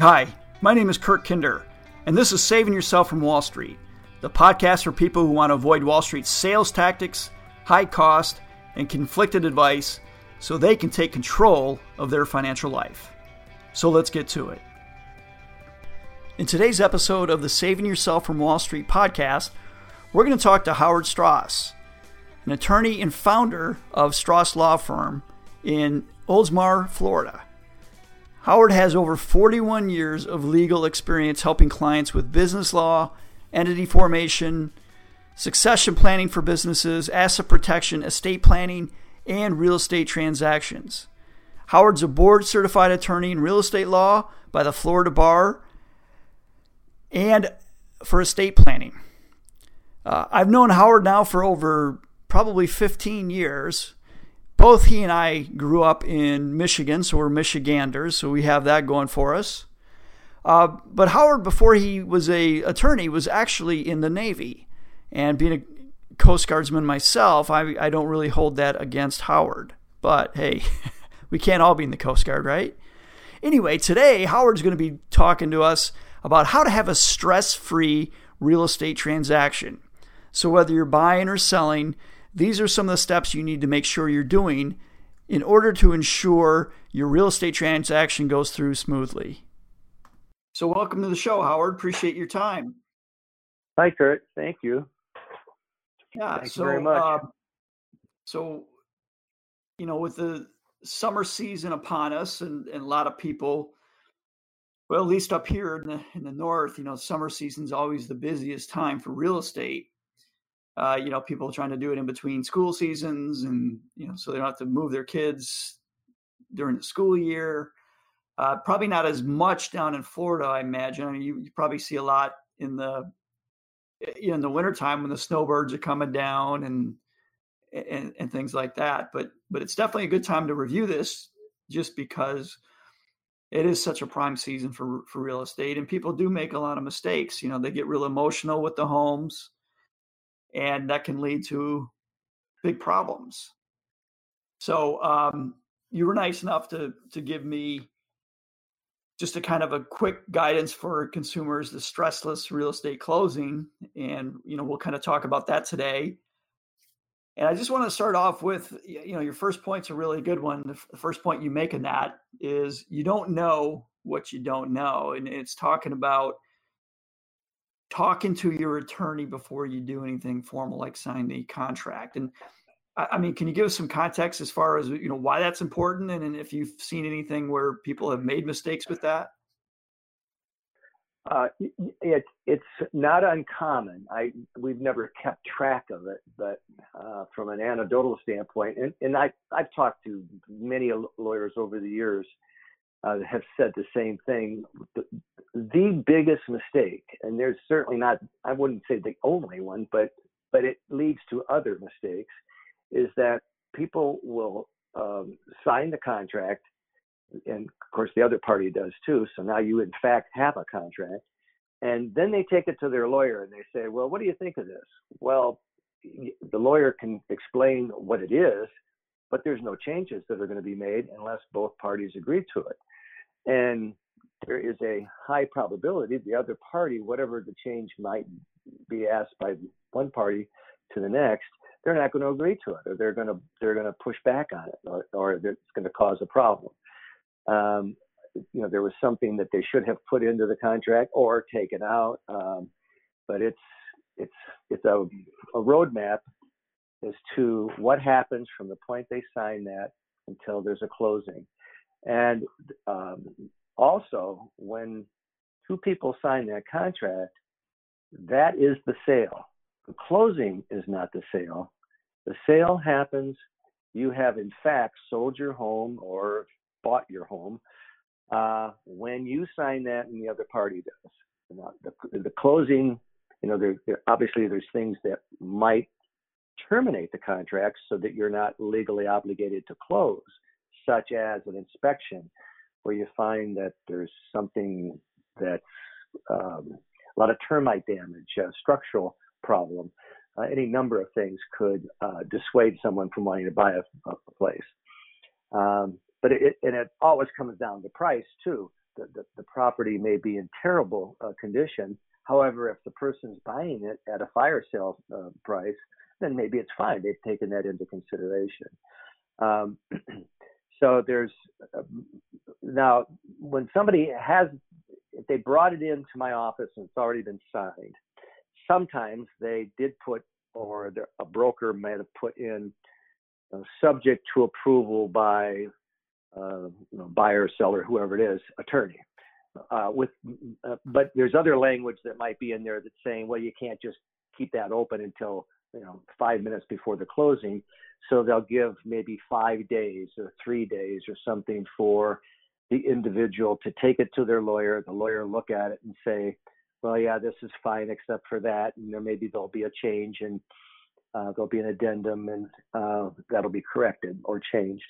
Hi, my name is Kurt Kinder, and this is Saving Yourself from Wall Street, the podcast for people who want to avoid Wall Street's sales tactics, high cost, and conflicted advice so they can take control of their financial life. So let's get to it. In today's episode of the Saving Yourself from Wall Street podcast, we're going to talk to Howard Strauss, an attorney and founder of Strauss Law Firm in Oldsmar, Florida. Howard has over 41 years of legal experience helping clients with business law, entity formation, succession planning for businesses, asset protection, estate planning, and real estate transactions. Howard's a board-certified attorney in real estate law by the Florida Bar and for estate planning. I've known Howard now for over probably 15 years. Both he and I grew up in Michigan, so we're Michiganders, so we have that going for us. But Howard, before he was an attorney, was actually in the Navy. And being a Coast Guardsman myself, I don't really hold that against Howard. But hey, we can't all be in the Coast Guard, right? Anyway, today Howard's going to be talking to us about how to have a stress-free real estate transaction. So whether you're buying or selling, these are some of the steps you need to make sure you're doing in order to ensure your real estate transaction goes through smoothly. So welcome to the show, Howard. Appreciate your time. Hi, Kurt. Thank you. Yeah, Thank you very much. With the summer season upon us and a lot of people, well, at least up here in the north, summer season's always the busiest time for real estate. People trying to do it in between school seasons and, so they don't have to move their kids during the school year. Probably not as much down in Florida, I imagine. I mean, you probably see a lot in the wintertime when the snowbirds are coming down and things like that. But it's definitely a good time to review this just because it is such a prime season for real estate, and people do make a lot of mistakes. They get real emotional with the homes, and that can lead to big problems. So you were nice enough to give me just a kind of a quick guidance for consumers, the stressless real estate closing. And, we'll kind of talk about that today. And I just want to start off with, your first point's a really good one. The first point you make in that is you don't know what you don't know. And it's talking about talking to your attorney before you do anything formal, like sign the contract. And I mean, can you give us some context as far as, why that's important? And if you've seen anything where people have made mistakes with that? It's not uncommon. We've never kept track of it, but from an anecdotal standpoint, and I've talked to many lawyers over the years that have said the same thing. The biggest mistake, and there's certainly not, I wouldn't say the only one, but it leads to other mistakes, is that people will sign the contract, and of course the other party does too. So now you in fact have a contract, and then they take it to their lawyer and they say, well, what do you think of this? Well, the lawyer can explain what it is, but there's no changes that are going to be made unless both parties agree to it. And there is a high probability the other party, whatever the change might be asked by one party to the next, they're not going to agree to it, or they're going to push back on it, or it's going to cause a problem. There was something that they should have put into the contract or taken out, but it's a roadmap as to what happens from the point they sign that until there's a closing. And also, when two people sign that contract, that is the sale. The closing is not the sale. The sale happens, you have in fact sold your home or bought your home when you sign that and the other party does. The closing, obviously there's things that might terminate the contract so that you're not legally obligated to close, such as an inspection where you find that there's something that's a lot of termite damage, a structural problem. Any number of things could dissuade someone from wanting to buy a place. But it always comes down to price too. the property may be in terrible condition. However, if the person's buying it at a fire sale price, then maybe it's fine. They've taken that into consideration. So there's now when somebody if they brought it into my office and it's already been signed, sometimes they did put, or a broker might have put in, subject to approval by buyer, seller, whoever it is, attorney. But there's other language that might be in there that's saying, well, you can't just keep that open until 5 minutes before the closing. So they'll give maybe 5 days or 3 days or something for the individual to take it to their lawyer, the lawyer look at it and say, well, yeah, this is fine except for that, and maybe there'll be a change and there'll be an addendum, and that'll be corrected or changed.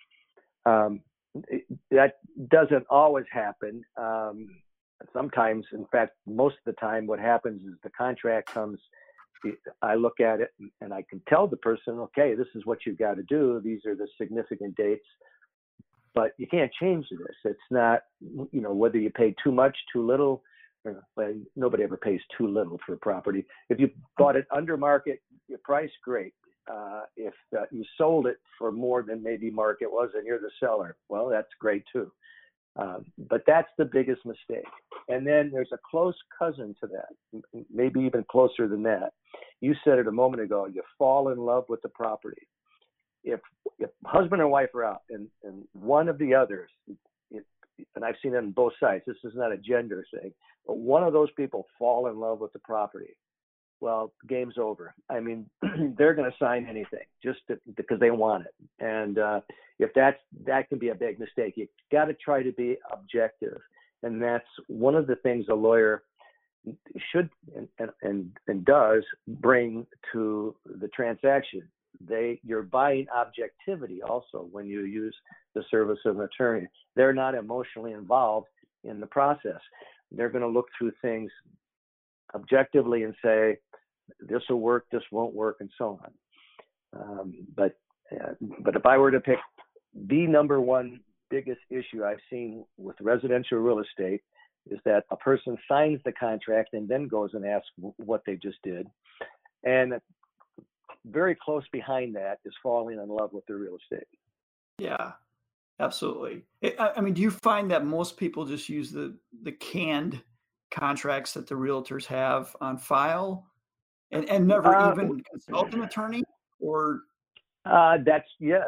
That doesn't always happen. Sometimes, in fact, most of the time, what happens is the contract comes. I look at it and I can tell the person, okay, this is what you've got to do. These are the significant dates, but you can't change this. It's not, whether you pay too much, too little. Well, nobody ever pays too little for a property. If you bought it under market, your price, great. If you sold it for more than maybe market was and you're the seller, well, that's great too. But that's the biggest mistake. And then there's a close cousin to that, maybe even closer than that. You said it a moment ago, you fall in love with the property. If husband and wife are out and one of the others, and I've seen it on both sides, this is not a gender thing, but one of those people fall in love with the property, well, game's over. I mean, they're going to sign anything just because they want it. And if that can be a big mistake. You got to try to be objective. And that's one of the things a lawyer should and does bring to the transaction. You're buying objectivity also when you use the service of an attorney. They're not emotionally involved in the process. They're going to look through things objectively and say, this will work, this won't work, and so on. But if I were to pick the number one biggest issue I've seen with residential real estate is that a person signs the contract and then goes and asks what they just did. And very close behind that is falling in love with their real estate. Yeah, absolutely. I mean, do you find that most people just use the canned contracts that the realtors have on file and never even consult an attorney? Or that's yes.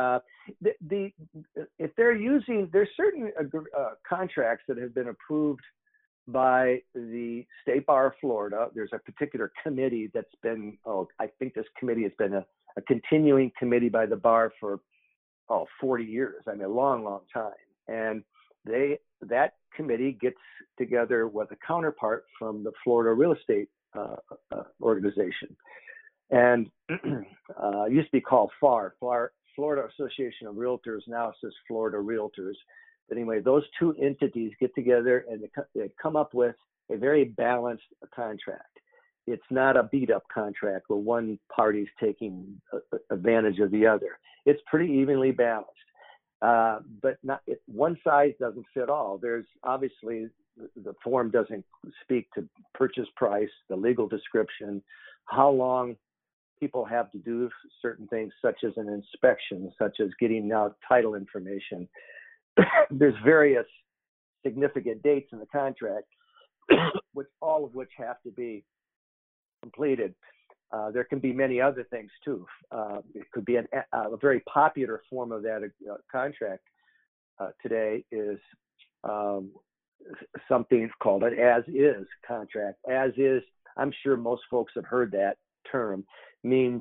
If they're using, there's certain contracts that have been approved by the State Bar of Florida. There's a particular committee that's been, I think this committee has been a continuing committee by the bar for 40 years. I mean, a long, long time. And that committee gets together with a counterpart from the Florida Real Estate organization. And it used to be called FAR, Florida Association of Realtors. Now it says Florida Realtors. But anyway, those two entities get together and they come up with a very balanced contract. It's not a beat-up contract where one party's taking advantage of the other. It's pretty evenly balanced. But one size doesn't fit all. There's obviously the form doesn't speak to purchase price, the legal description, how long people have to do certain things, such as an inspection, such as getting out title information. There's various significant dates in the contract, all of which have to be completed. There can be many other things too. It could be a very popular form of that contract today is something called an as-is contract. As is, I'm sure most folks have heard that term, means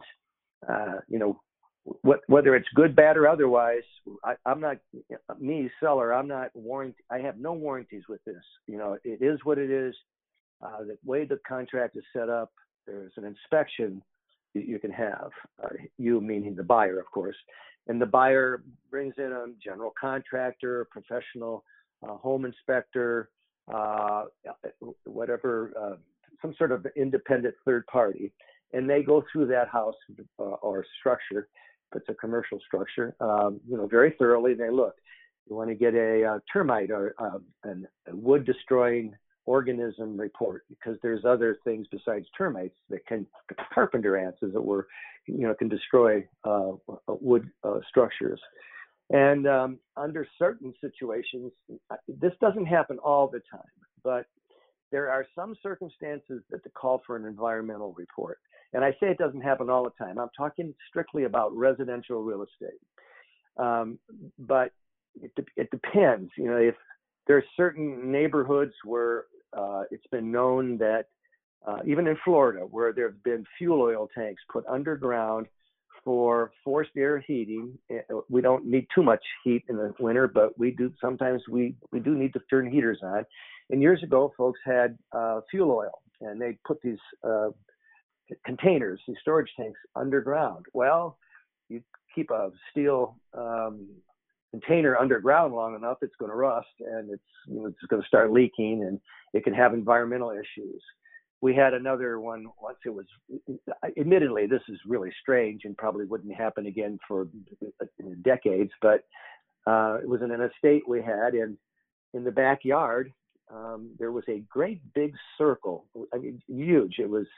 whether it's good, bad, or otherwise. I'm not seller. I'm not warranty. I have no warranties with this. It is what it is. The way the contract is set up, there's an inspection that you can have. You meaning the buyer, of course, and the buyer brings in a general contractor, professional home inspector, whatever, some sort of independent third party, and they go through that house or structure, if it's a commercial structure, very thoroughly. They look. You want to get a termite or a wood destroying organism report, because there's other things besides termites that can, carpenter ants as it were, can destroy wood structures. And under certain situations, this doesn't happen all the time, but there are some circumstances that call for an environmental report. And I say it doesn't happen all the time. I'm talking strictly about residential real estate. But it depends. If there are certain neighborhoods where it's been known that even in Florida, where there have been fuel oil tanks put underground for forced air heating. We don't need too much heat in the winter, but we do sometimes we do need to turn heaters on. And years ago, folks had fuel oil, and they put these containers, these storage tanks underground. Well, you keep a steel container underground long enough, it's going to rust, and it's going to start leaking, and it can have environmental issues. We had another one once. It was, admittedly, this is really strange and probably wouldn't happen again for decades, but it was in an estate we had, and in the backyard, there was a great big circle. I mean, huge. It was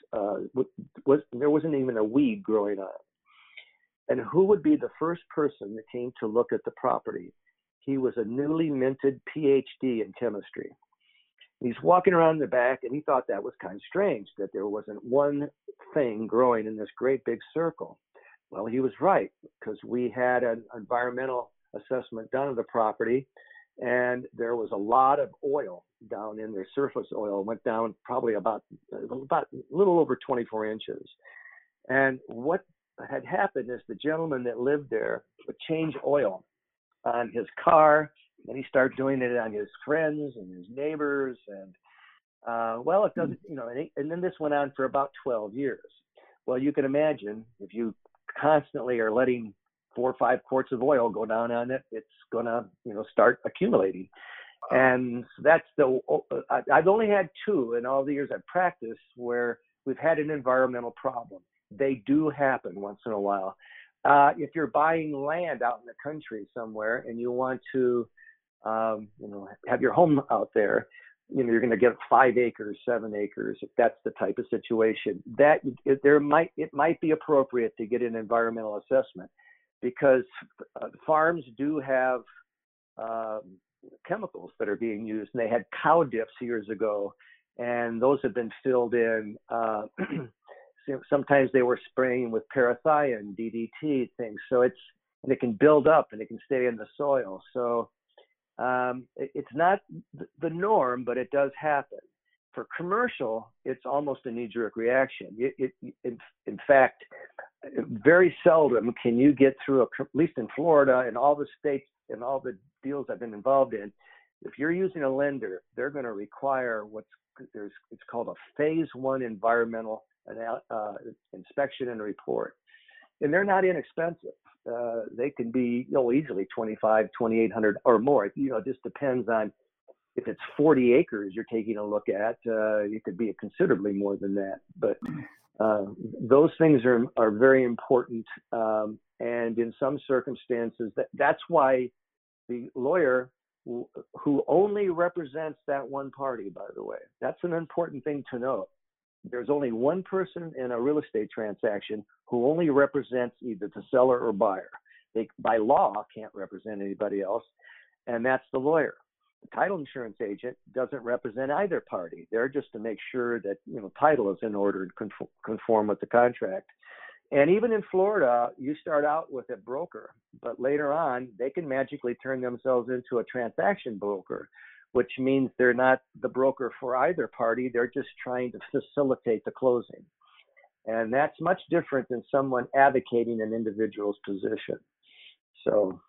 there wasn't even a weed growing on it. And who would be the first person that came to look at the property? He was a newly minted PhD in chemistry. He's walking around the back, and he thought that was kind of strange that there wasn't one thing growing in this great big circle. Well, he was right, because we had an environmental assessment done of the property, and there was a lot of oil down in there. Surface oil went down probably about a little over 24 inches. And what had happened is the gentleman that lived there would change oil on his car, and he started doing it on his friends and his neighbors. And well, it doesn't, and then this went on for about 12 years. Well, you can imagine if you constantly are letting 4 or 5 quarts of oil go down on it, it's going to, start accumulating. And that's I've only had 2 in all the years I've practiced where we've had an environmental problem. They do happen once in a while. If you're buying land out in the country somewhere and you want to, have your home out there, you're going to get 5 acres, 7 acres, if that's the type of situation. It might be appropriate to get an environmental assessment, because farms do have chemicals that are being used, and they had cow dips years ago, and those have been filled in. Sometimes they were spraying with parathion, DDT things. So and it can build up and it can stay in the soil. So it's not the norm, but it does happen. For commercial, it's almost a knee-jerk reaction. In fact, very seldom can you get through, at least in Florida and all the states and all the deals I've been involved in, if you're using a lender, they're going to require it's called a phase 1 environmental inspection and report. And they're not inexpensive. They can be easily $2,500, $2,800 or more. It just depends on if it's 40 acres you're taking a look at. It could be considerably more than that. But those things are very important. And in some circumstances, that's why the lawyer who only represents that one party, by the way, that's an important thing to note. There's only one person in a real estate transaction who only represents either the seller or buyer. They, by law, can't represent anybody else, and that's the lawyer. The title insurance agent doesn't represent either party. They're just to make sure that title is in order and conform with the contract. And even in Florida, you start out with a broker, but later on, they can magically turn themselves into a transaction broker, which means they're not the broker for either party. They're just trying to facilitate the closing. And that's much different than someone advocating an individual's position. So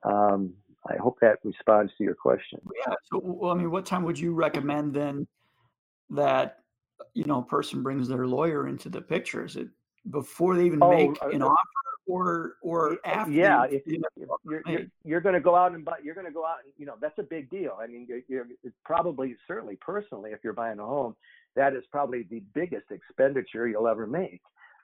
I hope that responds to your question. Yeah. So, what time would you recommend then that, a person brings their lawyer into the picture? Is it before they even make an offer or after? Yeah, if you're going to go out and buy, that's a big deal. I mean, it's probably, certainly personally, if you're buying a home, that is probably the biggest expenditure you'll ever make.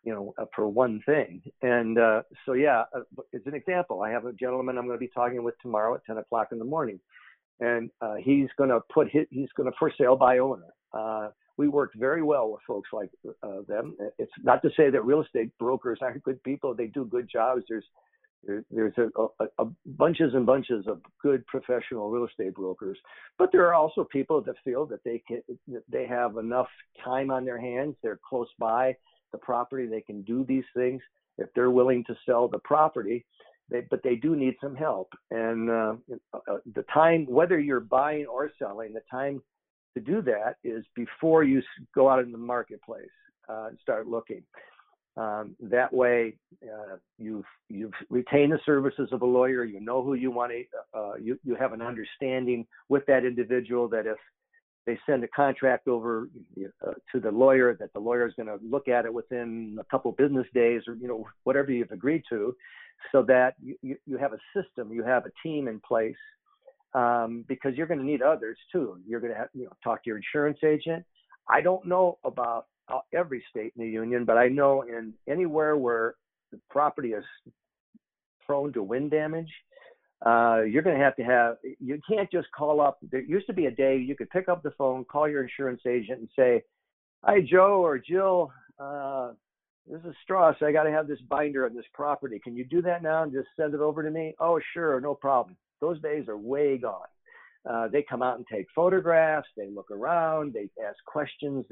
for one thing. And so, as an example, I have a gentleman I'm going to be talking with tomorrow at 10 o'clock in the morning, and he's going to for sale by owner. We worked very well with folks like them. It's not to say that real estate brokers aren't good people. They do good jobs. There's a bunches and bunches of good professional real estate brokers, but there are also people that feel that they have enough time on their hands. They're close by the property. They can do these things if they're willing to sell the property, but they do need some help. And the time, whether you're buying or selling, the time to do that is before you go out in the marketplace and start looking. That way, you've retained the services of a lawyer. You know who you want to. You have an understanding with that individual that if they send a contract over to the lawyer, that the lawyer is going to look at it within a couple business days, or whatever you've agreed to, so that you have a system, you have a team in place, because you're going to need others too. You're going to have talk to your insurance agent. I don't know about every state in the union, but I know in anywhere where the property is prone to wind damage, you're going to have, you can't just call up. There used to be a day you could pick up the phone, call your insurance agent and say, "Hi, Joe or Jill, this is Strauss. I got to have this binder on this property. Can you do that now and just send it over to me?" "Oh, sure, no problem." Those days are way gone. They come out and take photographs. They look around. They ask questions.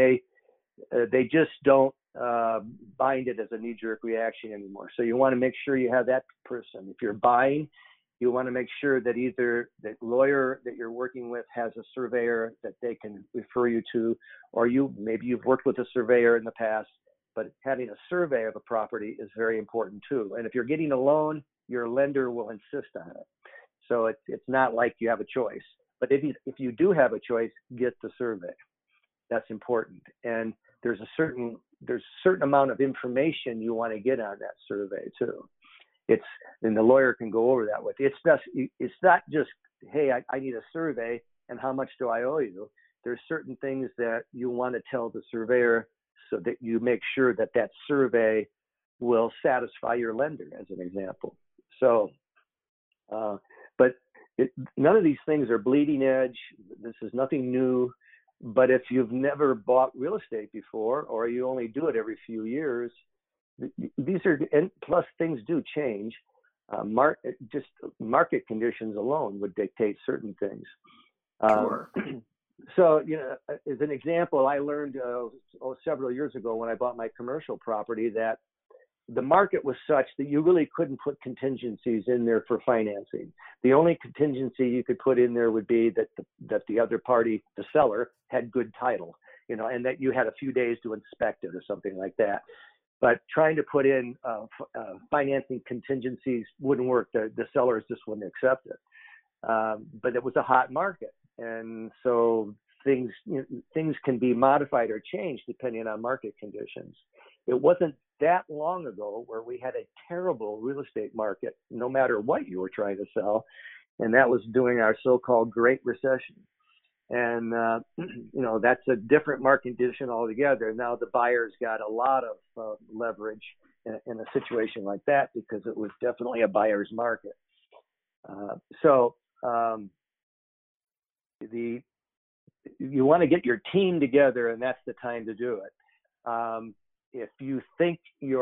They just don't bind it as a knee-jerk reaction anymore. So you want to make sure you have that person. If you're buying, you want to make sure that either that lawyer that you're working with has a surveyor that they can refer you to, or maybe you've worked with a surveyor in the past, but having a survey of a property is very important too. And if you're getting a loan, your lender will insist on it. So it's not like you have a choice. But if you do have a choice, get the survey. That's important. And there's a certain amount of information you want to get on that survey too. And the lawyer can go over that with you. It's not just, "Hey, I need a survey, and how much do I owe you?" There's certain things that you want to tell the surveyor so that you make sure that survey will satisfy your lender, as an example. So, but none of these things are bleeding edge. This is nothing new. But if you've never bought real estate before, or you only do it every few years, and plus things do change. Just market conditions alone would dictate certain things. Sure. So, as an example, I learned several years ago when I bought my commercial property that the market was such that you really couldn't put contingencies in there for financing. The only contingency you could put in there would be that the other party, the seller, had good title, and that you had a few days to inspect it or something like that. But trying to put in financing contingencies wouldn't work. The sellers just wouldn't accept it. But it was a hot market, and so things can be modified or changed depending on market conditions. It wasn't that long ago where we had a terrible real estate market, no matter what you were trying to sell, and that was during our so-called Great Recession. And that's a different market condition altogether. Now the buyers got a lot of leverage in a situation like that because it was definitely a buyer's market. You want to get your team together, and that's the time to do it. If you think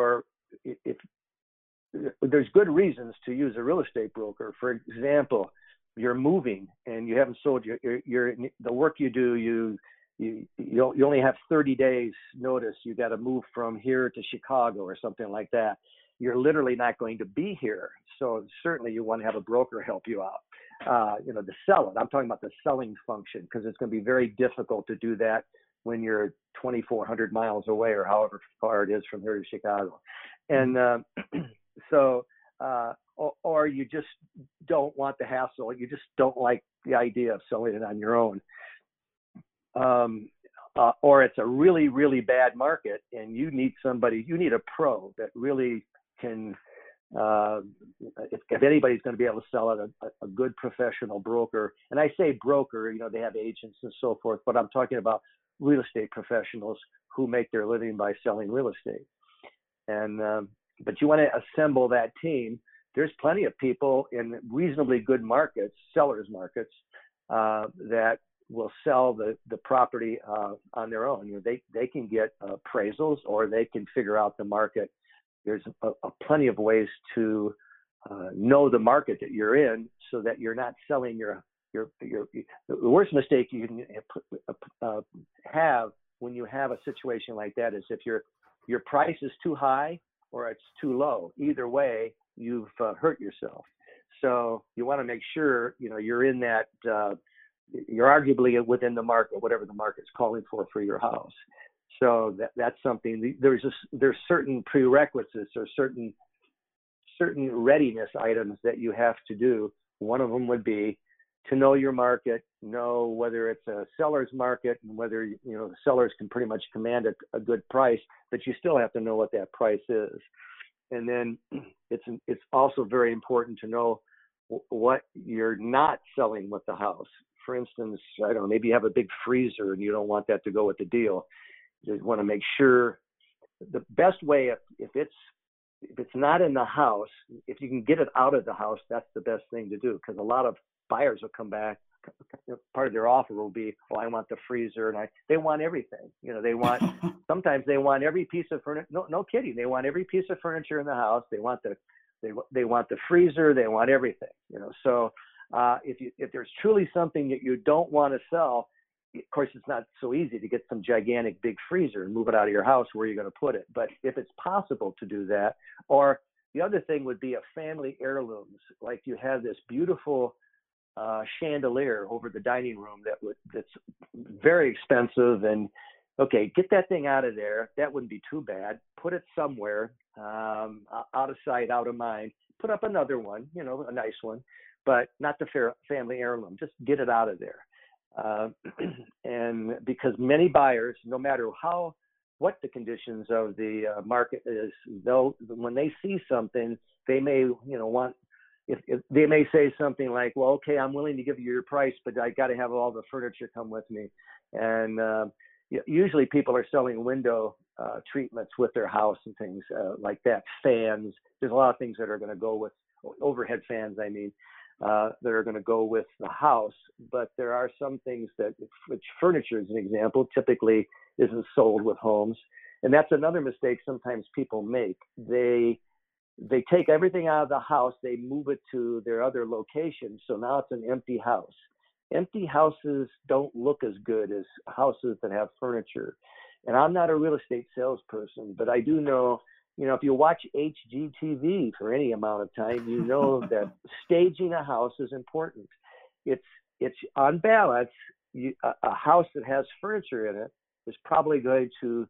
there's good reasons to use a real estate broker. For example, you're moving and you haven't sold the work you do. You only have 30 days notice. You got to move from here to Chicago or something like that. You're literally not going to be here. So certainly you want to have a broker help you out. To sell it. I'm talking about the selling function, because it's going to be very difficult to do that when you're 2,400 miles away or however far it is from here to Chicago. And or you just don't want the hassle. You just don't like the idea of selling it on your own. Or it's a really, really bad market and you need a pro that really can, if anybody's going to be able to sell it, a good professional broker. And I say broker, they have agents and so forth, but I'm talking about real estate professionals who make their living by selling real estate. And but you want to assemble that team. There's plenty of people in reasonably good markets, sellers markets, that will sell the property on their own. You know, they can get appraisals, or they can figure out the market. There's plenty of ways to know the market that you're in, so that you're not selling your the worst mistake you can have when you have a situation like that is if your price is too high or it's too low. Either way, you've hurt yourself. So you want to make sure, you know, you're in that, you're arguably within the market, whatever the market's calling for your house. So that's something. There's certain prerequisites or certain readiness items that you have to do. One of them would be to know your market, know whether it's a seller's market and whether, you know, the sellers can pretty much command a good price, but you still have to know what that price is. And then it's also very important to know what you're not selling with the house. For instance, I don't know, maybe you have a big freezer and you don't want that to go with the deal. You want to make sure the best way, if it's not in the house, if you can get it out of the house, that's the best thing to do, because a lot of buyers will come back. Part of their offer will be, "Oh, I want the freezer," and they want everything. You know, they want sometimes they want every piece of furniture. No kidding. They want every piece of furniture in the house. They want the freezer. They want everything. You know, so if there's truly something that you don't want to sell, of course, it's not so easy to get some gigantic big freezer and move it out of your house. Where are you going to put it? But if it's possible to do that, or the other thing would be a family heirlooms, like you have this beautiful chandelier over the dining room that's very expensive, and okay, get that thing out of there. That wouldn't be too bad. Put it somewhere out of sight, out of mind. Put up another one, you know, a nice one, but not the family heirloom. Just get it out of there. And because many buyers, no matter what the conditions of the market is, when they see something, they may, you know, want. If they may say something like, "Well, okay, I'm willing to give you your price, but I got to have all the furniture come with me." And usually people are selling window treatments with their house and things like that. Fans. There's a lot of things that are going to go with overhead fans. I mean, that are going to go with the house. But there are some things which furniture, as an example, typically isn't sold with homes. And that's another mistake sometimes people make. They take everything out of the house, they move it to their other location, so now it's an empty house. Empty houses don't look as good as houses that have furniture. And I'm not a real estate salesperson, but I do know, you know, if you watch HGTV for any amount of time, you know that staging a house is important. It's on balance, a house that has furniture in it is probably going to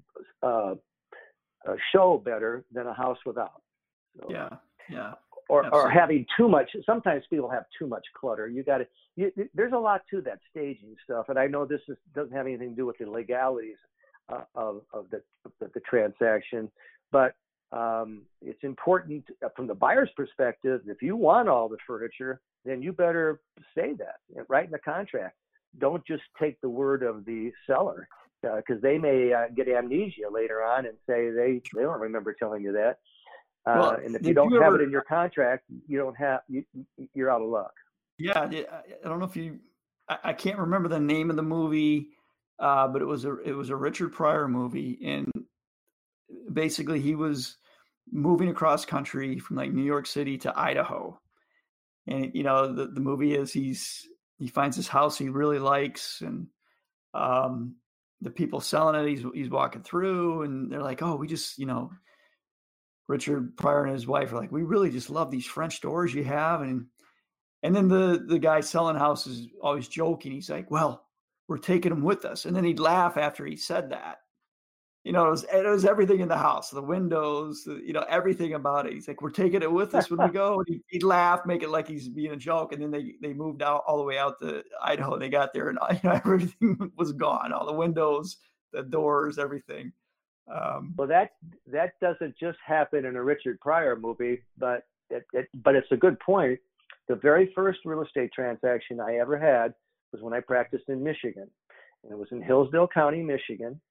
show better than a house without. So, yeah. Or having too much. Sometimes people have too much clutter. There's a lot to that staging stuff, and I know this doesn't have anything to do with the legalities of the transaction, but it's important from the buyer's perspective. If you want all the furniture, then you better say that right in the contract. Don't just take the word of the seller, because they may get amnesia later on and say they don't remember telling you that. And if you don't have it in your contract, you're out of luck. Yeah, I don't know if I can't remember the name of the movie, but it was a Richard Pryor movie, and basically he was moving across country from like New York City to Idaho, and you know the movie is he finds this house he really likes, and the people selling it he's walking through, and they're like, "Oh, we just, you know." Richard Pryor and his wife are like, "We really just love these French doors you have." And then the guy selling house is always joking. He's like, "Well, we're taking them with us." And then he'd laugh after he said that. You know, it was everything in the house, the windows, you know, everything about it. He's like, "We're taking it with us when we go." And he'd laugh, make it like he's being a joke. And then they moved out all the way out to Idaho. They got there and you know, everything was gone. All the windows, the doors, everything. Well, that doesn't just happen in a Richard Pryor movie, but it's a good point. The very first real estate transaction I ever had was when I practiced in Michigan, and it was in Hillsdale County, Michigan.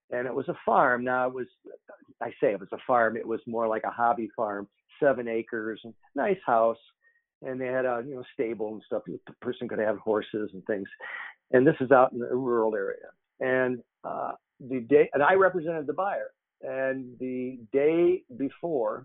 and it was a farm. Now it was a farm. It was more like a hobby farm, 7 acres, and nice house. And they had a stable and stuff. The person could have horses and things. And this is out in a rural area. And and I represented the buyer. And the day before,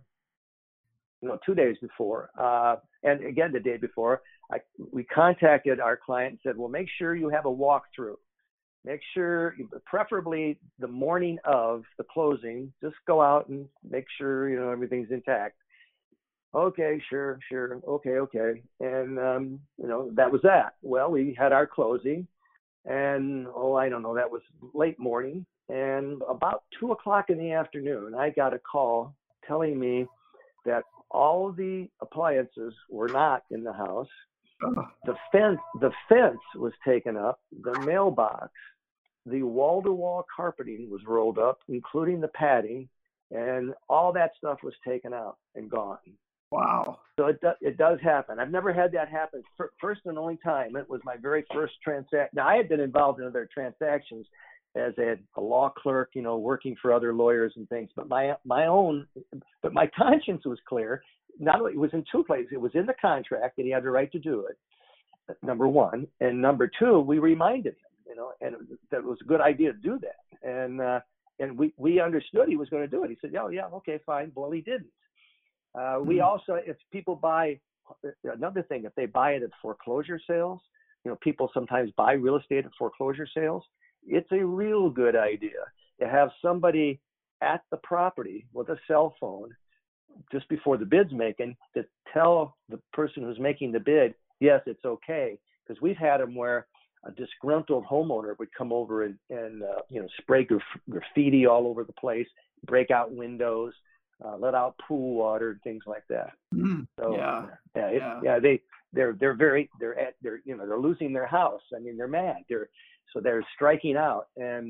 2 days before, and again the day before, we contacted our client and said, well, make sure you have a walkthrough. Make sure, preferably the morning of the closing, just go out and make sure everything's intact. Okay, sure. Okay. And, that was that. Well, we had our closing and, I don't know, that was late morning. And about 2:00 in the afternoon, I got a call telling me that all the appliances were not in the house. The fence was taken up, the mailbox, the wall-to-wall carpeting was rolled up, including the padding, and all that stuff was taken out and gone. Wow. So it does happen. I've never had that happen. First and only time. It was my very first transaction. Now, I had been involved in other transactions as a law clerk, working for other lawyers and things. But my conscience was clear. Not only it was in 2 places. It was in the contract that he had the right to do it, number one. And number two, we reminded him, and that it was a good idea to do that. And we understood he was going to do it. He said, yeah, okay, fine. Well, he didn't. We also, if people buy, another thing, if they buy it at foreclosure sales, people sometimes buy real estate at foreclosure sales. It's a real good idea to have somebody at the property with a cell phone just before the bid's making to tell the person who's making the bid, yes, it's okay. Because we've had them where a disgruntled homeowner would come over and spray graffiti all over the place, break out windows, let out pool water and things like that. So they're losing their house. I mean, they're mad. They're striking out. And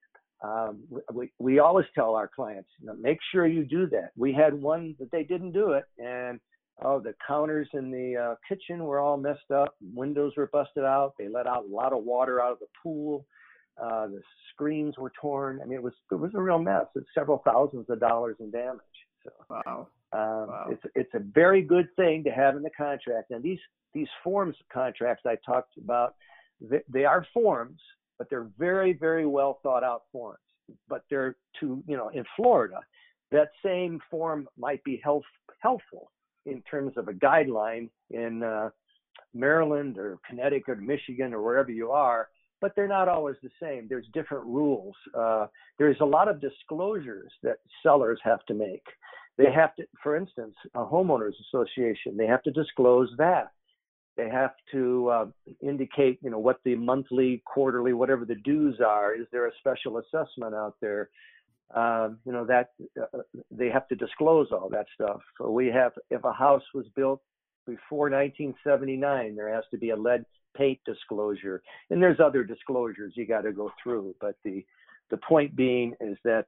we always tell our clients, make sure you do that. We had one that they didn't do it, and the counters in the kitchen were all messed up. Windows were busted out. They let out a lot of water out of the pool. The screens were torn. I mean, it was a real mess. It's several thousands of dollars in damage. So, wow. It's a very good thing to have in the contract. And these forms contracts I talked about, they are forms, but they're very, very well thought out forms. But they're in Florida, that same form might be helpful in terms of a guideline in Maryland or Connecticut or Michigan or wherever you are. But they're not always the same. There's different rules. There's a lot of disclosures that sellers have to make. They have to, for instance, a homeowners association, they have to disclose that. They have to indicate, what the monthly, quarterly, whatever the dues are. Is there a special assessment out there? That they have to disclose all that stuff. So if a house was built before 1979, there has to be a lead paint disclosure, and there's other disclosures you got to go through. But the point being is that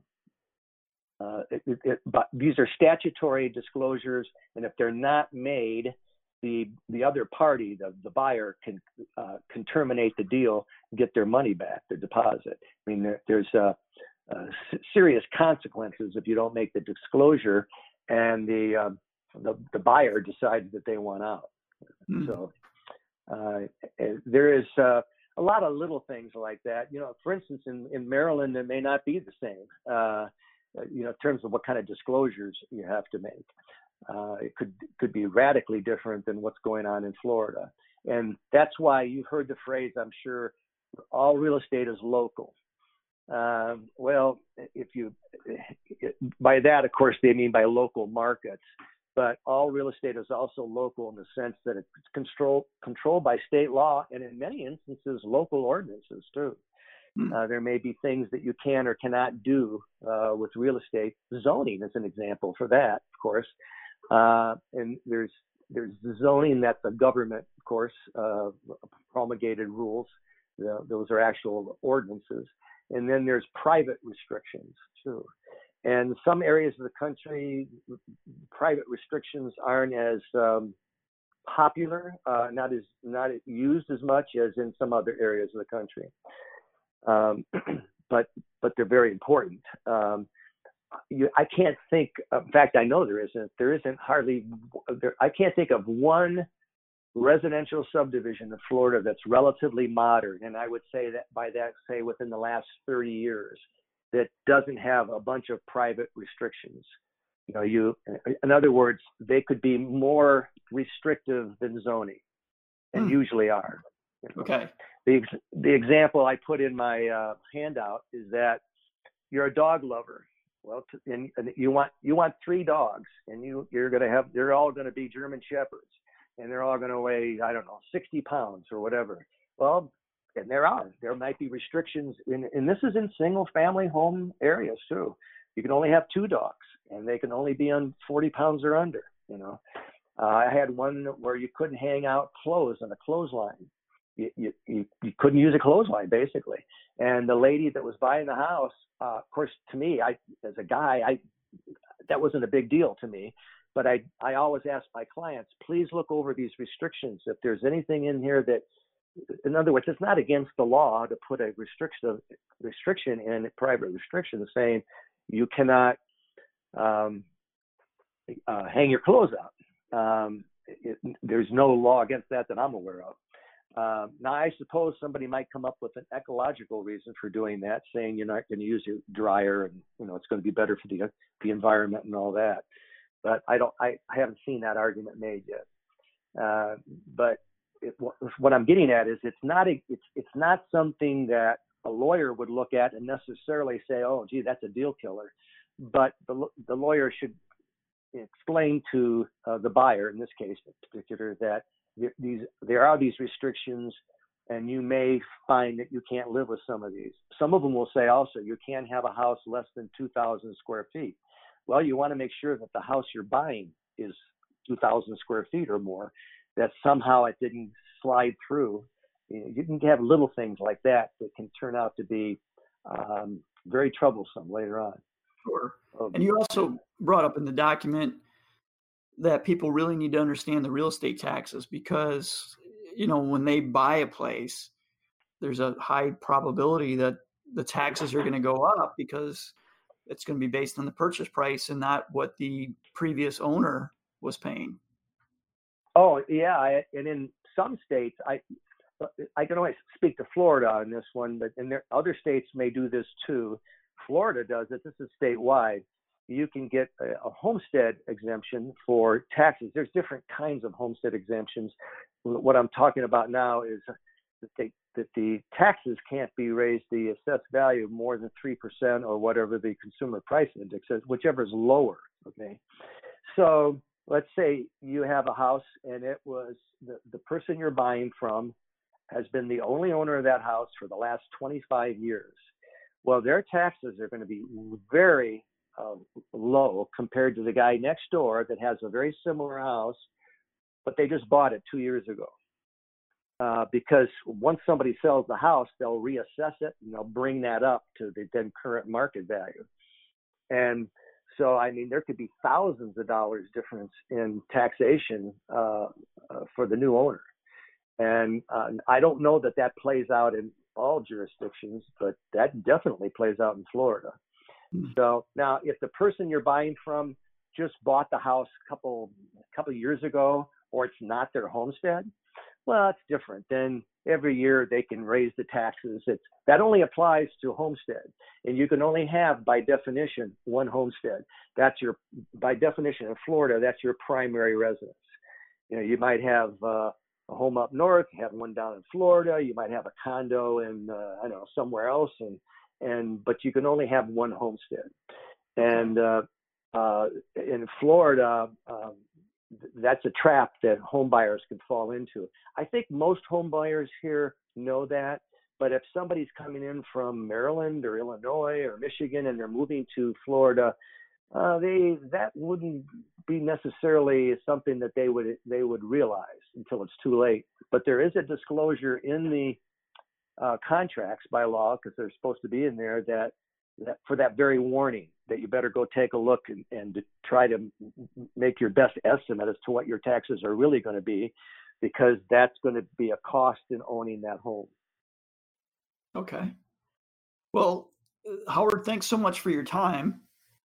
but these are statutory disclosures, and if they're not made, the other party, the buyer, can terminate the deal, and get their money back, their deposit. I mean, there's serious consequences if you don't make the disclosure, and the buyer decides that they want out. So there is a lot of little things like that. For instance, in Maryland, it may not be the same. In terms of what kind of disclosures you have to make. It could be radically different than what's going on in Florida. And that's why you've heard the phrase, I'm sure, all real estate is local. Well, by that, of course, they mean by local markets, but all real estate is also local in the sense that it's controlled by state law, and in many instances, local ordinances too. There may be things that you can or cannot do with real estate. Zoning is an example for that, of course. And there's the zoning that the government, of course, promulgated rules. Those are actual ordinances. And then there's private restrictions too. And some areas of the country, private restrictions aren't as popular, not used as much as in some other areas of the country. but they're very important. I can't think. In fact, I know there isn't. There isn't hardly. I can't think of one residential subdivision in Florida that's relatively modern, and I would say that by that, say within the last 30 years, that doesn't have a bunch of private restrictions. In other words, they could be more restrictive than zoning, and usually are. Okay. The example I put in my handout is that you're a dog lover. Well, and you want 3 dogs, and they're all going to be German Shepherds, and they're all going to weigh, I don't know, 60 pounds or whatever. Well, and there might be restrictions and this is in single family home areas too. You can only have 2 dogs, and they can only be on 40 pounds or under. I had one where you couldn't hang out clothes on a clothesline. You couldn't use a clothesline basically. And the lady that was buying the house, of course, to me, as a guy, that wasn't a big deal to me. But I always ask my clients, please look over these restrictions. If there's anything in here that, in other words, it's not against the law to put a restriction in, private restriction, saying you cannot hang your clothes out. There's no law against that I'm aware of. Now, I suppose somebody might come up with an ecological reason for doing that, saying you're not going to use your dryer and it's going to be better for the environment and all that. But I haven't seen that argument made yet. But what I'm getting at is it's not something that a lawyer would look at and necessarily say, oh, gee, that's a deal killer. But the lawyer should explain to the buyer, in this case in particular, that there are these restrictions, and you may find that you can't live with some of these. Some of them will say also you can't have a house less than 2,000 square feet. Well, you want to make sure that the house you're buying is 2,000 square feet or more, that somehow it didn't slide through. You can have little things like that can turn out to be very troublesome later on. Sure. And you also brought up in the document that people really need to understand the real estate taxes, because, when they buy a place, there's a high probability that the taxes are going to go up because it's going to be based on the purchase price and not what the previous owner was paying. Oh, yeah. And in some states, I can only speak to Florida on this one, but other states may do this too. Florida does it. This is statewide. You can get a homestead exemption for taxes. There's different kinds of homestead exemptions. What I'm talking about now is that the taxes can't be raised, the assessed value, more than 3% or whatever the consumer price index is, whichever is lower. Okay. So let's say you have a house and it was the person you're buying from has been the only owner of that house for the last 25 years. Well, their taxes are going to be very low compared to the guy next door that has a very similar house, but they just bought it 2 years ago. Because once somebody sells the house, they'll reassess it and they'll bring that up to the then current market value. And so, there could be thousands of dollars difference in taxation for the new owner. And I don't know that plays out in all jurisdictions, but that definitely plays out in Florida. So now, if the person you're buying from just bought the house a couple years ago, or it's not their homestead, well, that's different. Then every year they can raise the taxes. That only applies to homestead, and you can only have, by definition, one homestead. By definition in Florida, that's your primary residence. You might have a home up north, you have one down in Florida, you might have a condo in somewhere else, but you can only have one homestead. And in Florida, that's a trap that home buyers can fall into. I think most home buyers here know that, but if somebody's coming in from Maryland or Illinois or Michigan and they're moving to Florida, that wouldn't be necessarily something that they would realize until it's too late. But there is a disclosure in the contracts by law, because they're supposed to be in there, that for that very warning, that you better go take a look and to try to make your best estimate as to what your taxes are really going to be, because that's going to be a cost in owning that home. Okay. Well, Howard, thanks so much for your time.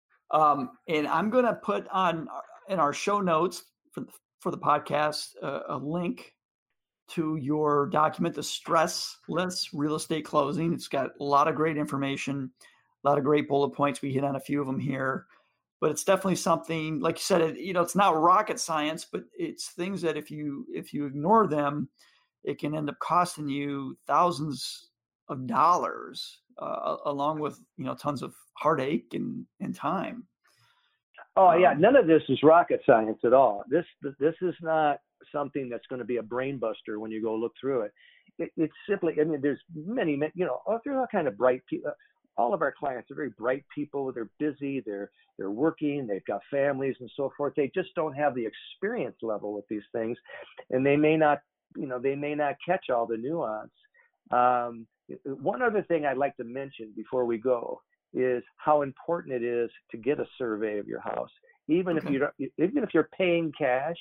And I'm going to put on in our show notes for the podcast a link to your document, the Stressless Real Estate Closing. It's got a lot of great information, a lot of great bullet points. We hit on a few of them here, but it's definitely something, like you said, it's not rocket science, but it's things that if you ignore them, it can end up costing you thousands of dollars, along with tons of heartache and time. Oh yeah, none of this is rocket science at all. This is not something that's going to be a brain buster when you go look through it. It's simply, there's many, they're all kind of bright people. All of our clients are very bright people. They're busy. They're working. They've got families and so forth. They just don't have the experience level with these things, and they may not catch all the nuance. One other thing I'd like to mention before we go is how important it is to get a survey of your house. Even if you're paying cash,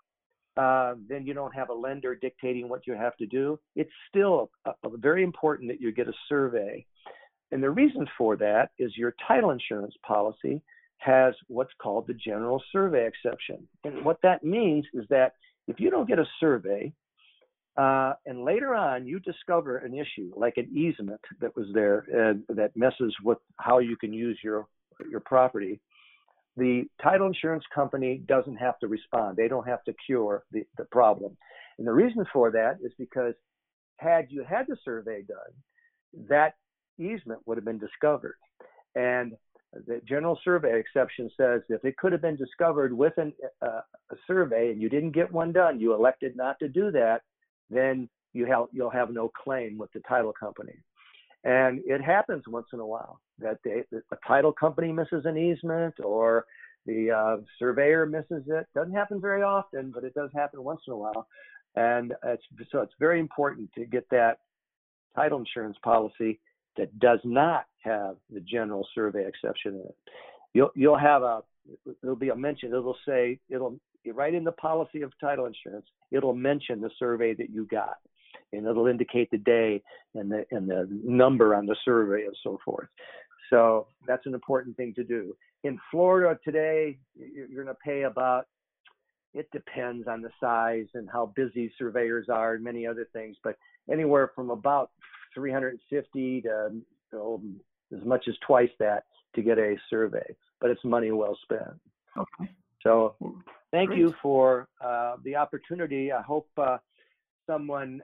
then you don't have a lender dictating what you have to do. It's still very important that you get a survey. And the reason for that is your title insurance policy has what's called the general survey exception. And what that means is that if you don't get a survey, and later on you discover an issue like an easement that was there that messes with how you can use your property, the title insurance company doesn't have to respond. They don't have to cure the problem. And the reason for that is because had you had the survey done, that easement would have been discovered. And the general survey exception says if it could have been discovered with a survey and you didn't get one done, you elected not to do that, then you'll have no claim with the title company. And it happens once in a while that a title company misses an easement or the surveyor misses it. Doesn't happen very often, but it does happen once in a while. And it's very important to get that title insurance policy that does not have the general survey exception in it. You'll have there'll be a mention. It'll say, right in the policy of title insurance, it'll mention the survey that you got, and it'll indicate the day and the number on the survey and so forth. So that's an important thing to do. In Florida today, you're going to pay about, it depends on the size and how busy surveyors are and many other things, but anywhere from about $350 to as much as twice that to get a survey, but it's money well spent. Okay. So thank you for the opportunity. I hope someone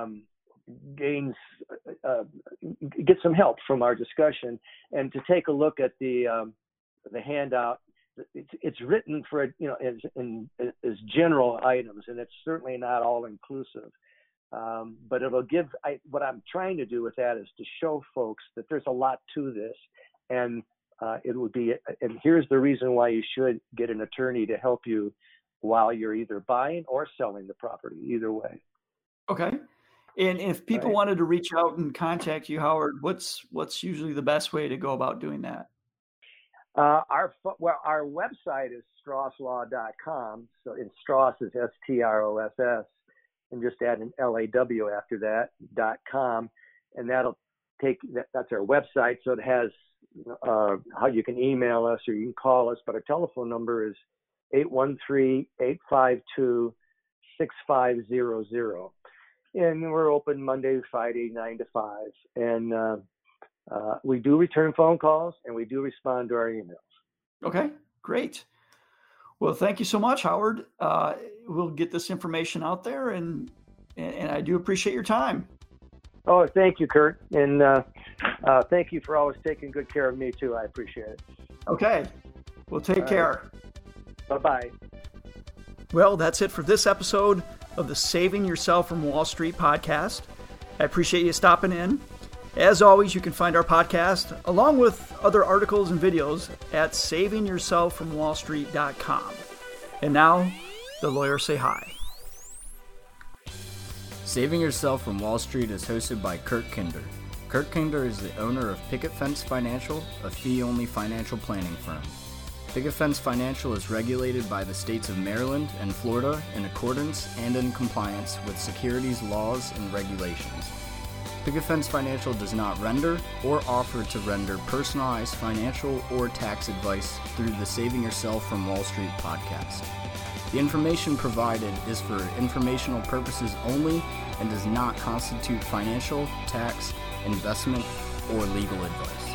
gets some help from our discussion, and to take a look at the handout. It's written for as general items, and it's certainly not all inclusive. But it'll give. What I'm trying to do with that is to show folks that there's a lot to this, and it would be. And here's the reason why you should get an attorney to help you while you're either buying or selling the property. Either way. Okay. And if people wanted to reach out and contact you, Howard, what's usually the best way to go about doing that? Our website is strosslaw.com. So in Stross is STROSS, and just add an LAW after that, .com, and that'll that's our website. So it has how you can email us or you can call us, but our telephone number is 813-852-6500. And we're open Monday to Friday, 9 to 5. And we do return phone calls, and we do respond to our emails. Okay, great. Well, thank you so much, Howard. We'll get this information out there, and I do appreciate your time. Oh, thank you, Kurt. And thank you for always taking good care of me, too. I appreciate it. Okay. Well, take care. Bye-bye. Well, that's it for this episode of the Saving Yourself from Wall Street podcast. I appreciate you stopping in. As always, you can find our podcast along with other articles and videos at savingyourselffromwallstreet.com. And now, the lawyers say hi. Saving Yourself from Wall Street is hosted by Kurt Kinder. Kurt Kinder is the owner of Picket Fence Financial, a fee-only financial planning firm. Picket Fence Financial is regulated by the states of Maryland and Florida in accordance and in compliance with securities laws and regulations. Picket Fence Financial does not render or offer to render personalized financial or tax advice through the Saving Yourself from Wall Street podcast. The information provided is for informational purposes only and does not constitute financial, tax, investment, or legal advice.